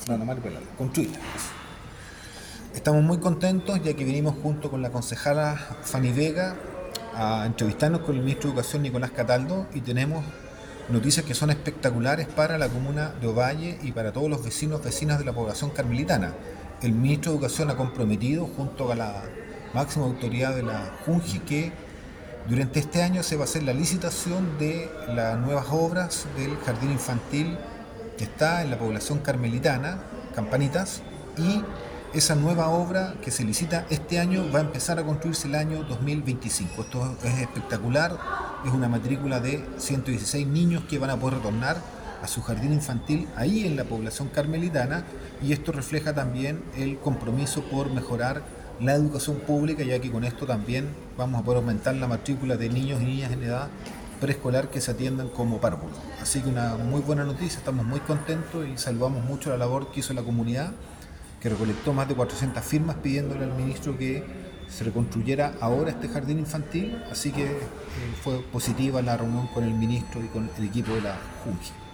construirla. Estamos muy contentos ya que venimos junto con la concejala Fanny Vega a entrevistarnos con el ministro de Educación Nicolás Cataldo y tenemos noticias que son espectaculares para la comuna de Ovalle y para todos los vecinas de la población carmelitana. El ministro de Educación ha comprometido junto con la máxima autoridad de la Junji que durante este año se va a hacer la licitación de las nuevas obras del jardín infantil que está en la población carmelitana, Campanitas, y esa nueva obra que se licita este año va a empezar a construirse el año 2025. Esto es espectacular, es una matrícula de 116 niños que van a poder retornar a su jardín infantil ahí en la población carmelitana, y esto refleja también el compromiso por mejorar la educación pública, ya que con esto también vamos a poder aumentar la matrícula de niños y niñas en edad preescolar que se atiendan como párvulos. Así que una muy buena noticia, estamos muy contentos y saludamos mucho la labor que hizo la comunidad, que recolectó más de 400 firmas pidiéndole al ministro que se reconstruyera ahora este jardín infantil, así que fue positiva la reunión con el ministro y con el equipo de la Junji.